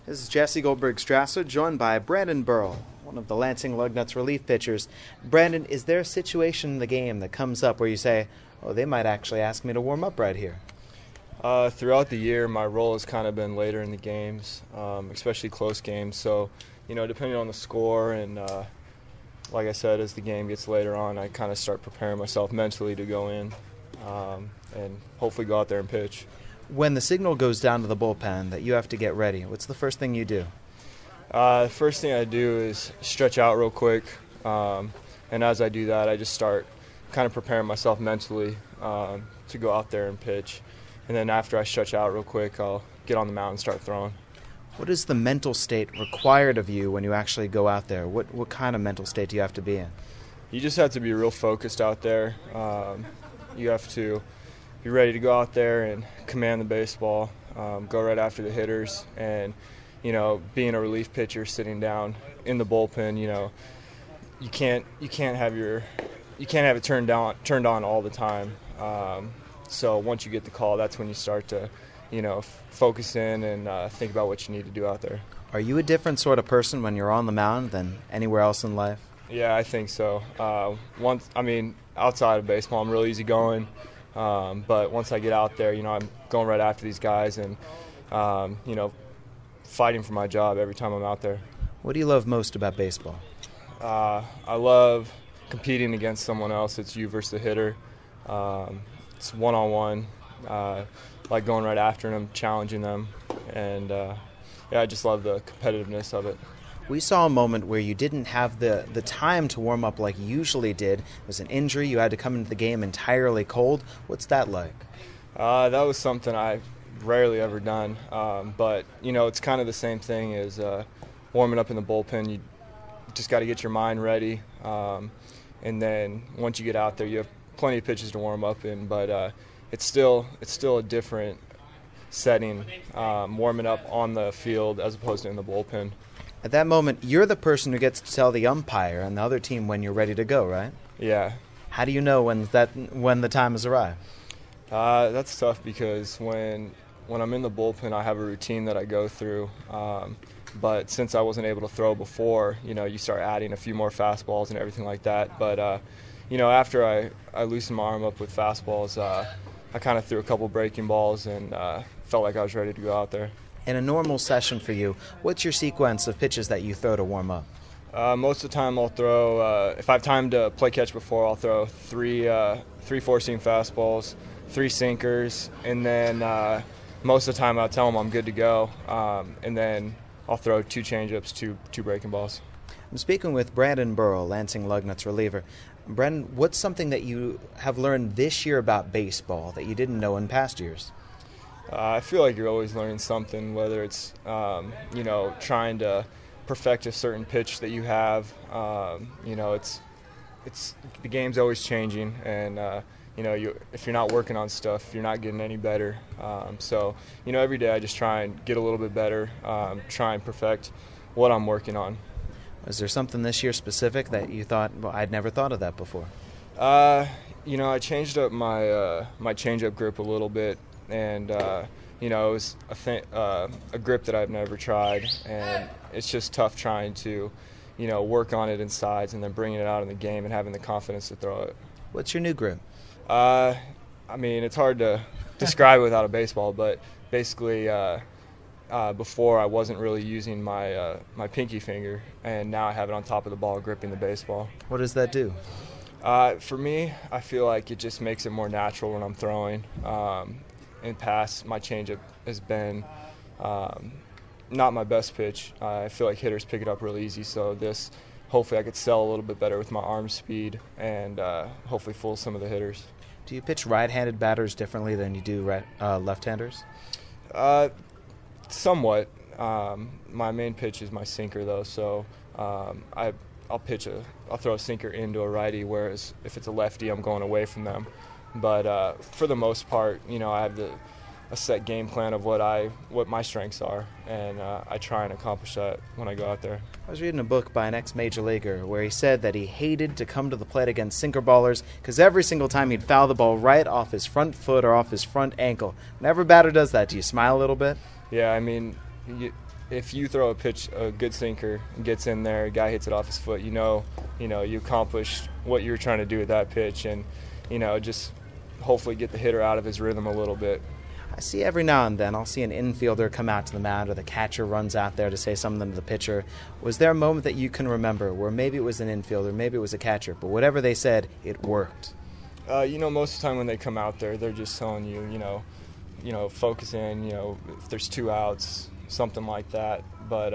This is Jesse Goldberg-Strasser, joined by Brandon Burrell, one of the Lansing Lugnuts relief pitchers. Brandon, is there a situation in the game that comes up where you say, oh, they might actually ask me to warm up right here? Throughout the year, my role has kind of been later in the games, especially close games. So, depending on the score and, like I said, as the game gets later on, I kind of start preparing myself mentally to go in and hopefully go out there and pitch. When the signal goes down to the bullpen that you have to get ready, what's the first thing you do? The first thing I do is stretch out real quick, and as I do that, I just start kind of preparing myself mentally to go out there and pitch. And then after I stretch out real quick, I'll get on the mound and start throwing. What is the mental state required of you when you actually go out there? What kind of mental state do you have to be in? You just have to be real focused out there. You have to be ready to go out there and command the baseball, go right after the hitters, and being a relief pitcher sitting down in the bullpen, you can't have it turned on all the time. So once you get the call, that's when you start to focus in and think about what you need to do out there. Are you a different sort of person when you're on the mound than anywhere else in life? Yeah, I think so. Outside of baseball, I'm real easygoing. But once I get out there, I'm going right after these guys and, fighting for my job every time I'm out there. What do you love most about baseball? I love competing against someone else. It's you versus the hitter. It's one-on-one. Like going right after them, challenging them. And, I just love the competitiveness of it. We saw a moment where you didn't have the time to warm up like you usually did. It was an injury. You had to come into the game entirely cold. What's that like? That was something I've rarely ever done. But, it's kind of the same thing as warming up in the bullpen. You just got to get your mind ready. And then once you get out there, you have plenty of pitches to warm up in. But it's still a different setting, warming up on the field as opposed to in the bullpen. At that moment, you're the person who gets to tell the umpire and the other team when you're ready to go, right? Yeah. How do you know when the time has arrived? That's tough because when I'm in the bullpen, I have a routine that I go through. But since I wasn't able to throw before, you start adding a few more fastballs and everything like that. But, after I loosened my arm up with fastballs, I kind of threw a couple breaking balls and felt like I was ready to go out there. In a normal session for you, what's your sequence of pitches that you throw to warm up? Most of the time I'll throw, if I have time to play catch before, I'll throw three four-seam fastballs, 3 sinkers, and then most of the time I'll tell them I'm good to go, and then I'll throw 2 changeups, two breaking balls. I'm speaking with Brandon Burrell, Lansing Lugnuts reliever. Brandon, what's something that you have learned this year about baseball that you didn't know in past years? I feel like you're always learning something, whether it's, trying to perfect a certain pitch that you have. It's the game's always changing, and, if you're not working on stuff, you're not getting any better. So, every day I just try and get a little bit better, try and perfect what I'm working on. Was there something this year specific that you thought, well, I'd never thought of that before? I changed up my changeup grip a little bit. And, it was a grip that I've never tried, and it's just tough trying to, work on it in sides and then bringing it out in the game and having the confidence to throw it. What's your new grip? It's hard to describe without a baseball, but basically before I wasn't really using my pinky finger, and now I have it on top of the ball gripping the baseball. What does that do? For me, I feel like it just makes it more natural when I'm throwing. In the past, my changeup has been not my best pitch. I feel like hitters pick it up really easy, so hopefully I could sell a little bit better with my arm speed and hopefully fool some of the hitters. Do you pitch right-handed batters differently than you do left-handers? Somewhat. My main pitch is my sinker, though, so I'll throw a sinker into a righty, whereas if it's a lefty, I'm going away from them. But for the most part, I have a set game plan of what my strengths are, and I try and accomplish that when I go out there. I was reading a book by an ex-major leaguer where he said that he hated to come to the plate against sinker ballers because every single time he'd foul the ball right off his front foot or off his front ankle. Whenever a batter does that, do you smile a little bit? Yeah, if you throw a pitch, a good sinker, gets in there, a guy hits it off his foot, you accomplished what you were trying to do with that pitch, and just hopefully get the hitter out of his rhythm a little bit. I see every now and then I'll see an infielder come out to the mound or the catcher runs out there to say something to the pitcher. Was there a moment that you can remember where maybe it was an infielder, maybe it was a catcher, but whatever they said, it worked? Most of the time when they come out there, they're just telling you, focus in, if there's 2 outs, something like that. But,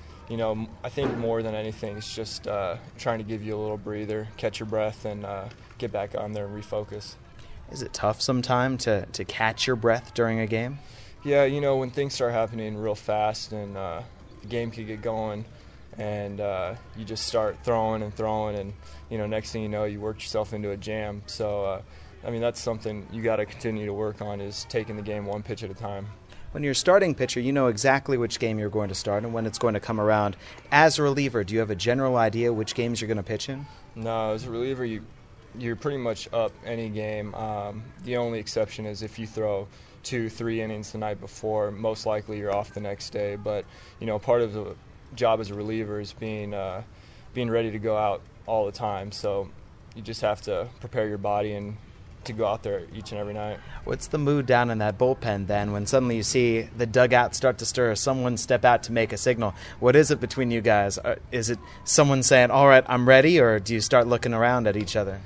I think more than anything, it's just trying to give you a little breather, catch your breath, and get back on there and refocus. Is it tough sometime to catch your breath during a game? Yeah, when things start happening real fast and the game can get going and you just start throwing, and, next thing you know, you work yourself into a jam. So, that's something you got to continue to work on, is taking the game one pitch at a time. When you're a starting pitcher, you know exactly which game you're going to start and when it's going to come around. As a reliever, do you have a general idea which games you're going to pitch in? No, as a reliever, you're pretty much up any game. The only exception is if you throw 2-3 innings the night before, most likely you're off the next day. But, part of the job as a reliever is being ready to go out all the time. So you just have to prepare your body and to go out there each and every night. What's the mood down in that bullpen then when suddenly you see the dugout start to stir, someone step out to make a signal? What is it between you guys? Is it someone saying, all right, I'm ready, or do you start looking around at each other?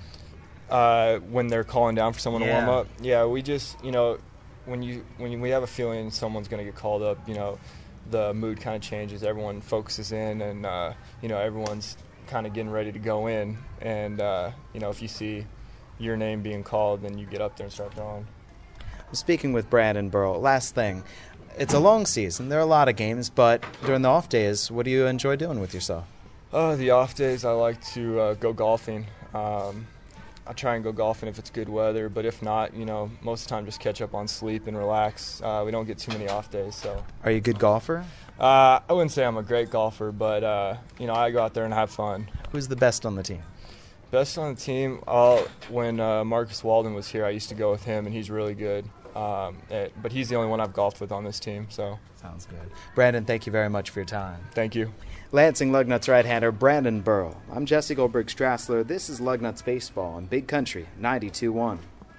When they're calling down for someone to warm up? Yeah, we just, when we have a feeling someone's going to get called up, the mood kind of changes. Everyone focuses in and, everyone's kind of getting ready to go in. And, if you see your name being called, then you get up there and start throwing. Speaking with Brandon Burl, last thing. It's a long season. There are a lot of games, but during the off days, what do you enjoy doing with yourself? The off days, I like to go golfing. I try and go golfing if it's good weather, but if not, most of the time just catch up on sleep and relax. We don't get too many off days. So. Are you a good golfer? I wouldn't say I'm a great golfer, but, I go out there and have fun. Who's the best on the team? Best on the team, when Marcus Walden was here, I used to go with him, and he's really good. But he's the only one I've golfed with on this team. So. Sounds good. Brandon, thank you very much for your time. Thank you. Lansing Lugnuts right-hander Brandon Burl. I'm Jesse Goldberg-Strassler. This is Lugnuts Baseball on Big Country 92.1.